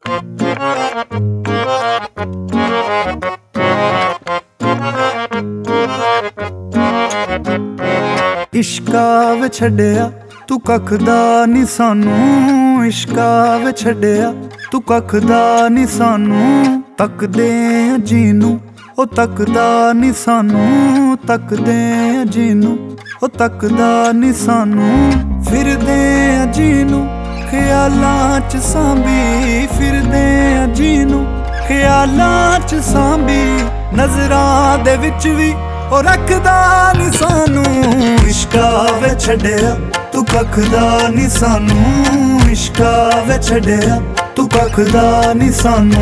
इश्का वे छड्डिया तू कख दा नी सानू, इश्का वे छड्डिया तू कख दा नी सानू। तकदे जीनू ओ तकदा नी सानू, तकदे जीनू ओ तकदा नी सानू। फिरदे जीनू ख्यालां च सांभी, फिरदे जीनू ख्यालां च सांभी। नजरां दे विच भी ओ रखदा नी सानू। इश्का वे छड्डिया तू कख दा नी सानू, इश्का वे छड्डिया तू कख दा नी सानू।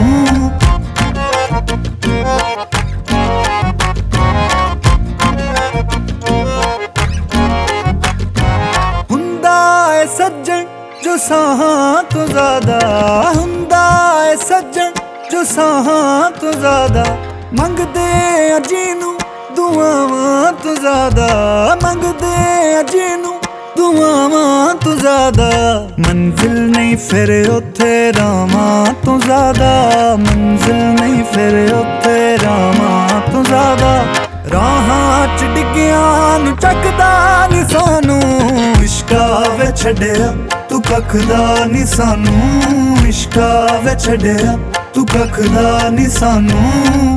हुंदा है सज्जन जो साहां तो ज़्यादा, हुंदा है सज्जन जो साहां तो ज़्यादा। मंगदे जीनू दुआवां तो ज़्यादा, मंगदे जीनू दुआवां तो ज़्यादा। मंजिल नहीं फिर उत्थे रावां तो ज़्यादा, मंजिल नहीं फिर उत्थे रावां तो ज़्यादा। राहां च डिग्गियां नूं चकदा नी सानू। इश्का वे छड्डिया तू कख दा नी सानू, इश्का वे छड्डिया तू कख दा नी सानू।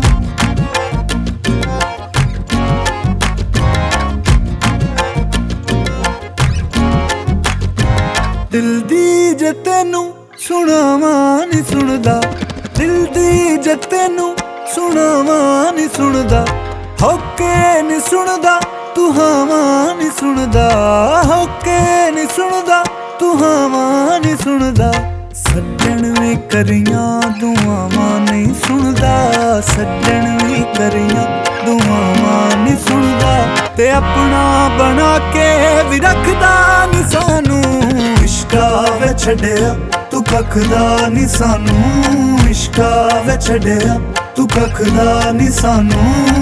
दिल दी जे तेनू सुनावां नी सुनदा, दिल दी जे तेनू सुनावां नी सुनदा। होके नी सुनदा तू हावां नी सुनदा, होके नी सुनदा तू हावां नी सुनदा। सज्जन भी करियां दुआवां नहीं सुनदा, सज्जन भी करियां दुआवां नहीं सुनदा। ते अपना बना के भी रखदा नी सानू। इश्का वे छड्डिया तू कख दा नी सानू, इश्का वे छड्डिया तू कख दा नी सानू।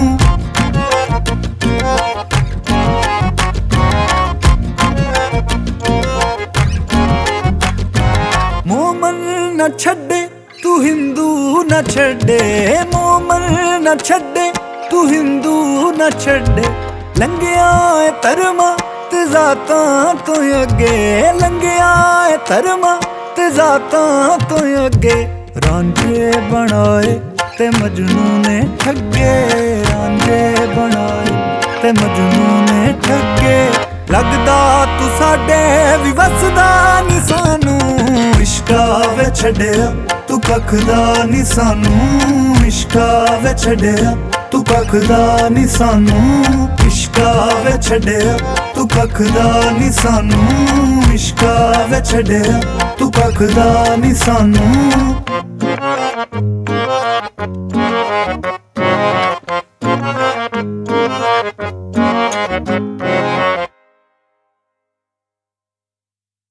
मोमन न छड्डे तू हिंदू न छड्डे, मोमन न छड्डे तू हिंदू न छड्डे। लंघिया है धर्मां ते ज़ातां तो अगे, लंघिया है धर्मां ते ज़ातां तो अगे। रांझे बनाए ते मजनू ने ठगे, रांझे बनाए ते मजनू ने ठगे। लगदा तू साडे भी वसदा नी सानू। इश्का वे छड्डिया तू कख दा नी सानू, इश्का वे छड्डिया तू कख दा नी सानू। इश्का वे छड्डिया तू कख दा नी सानू, इश्का वे छड्डिया तू कख दा नी सानू।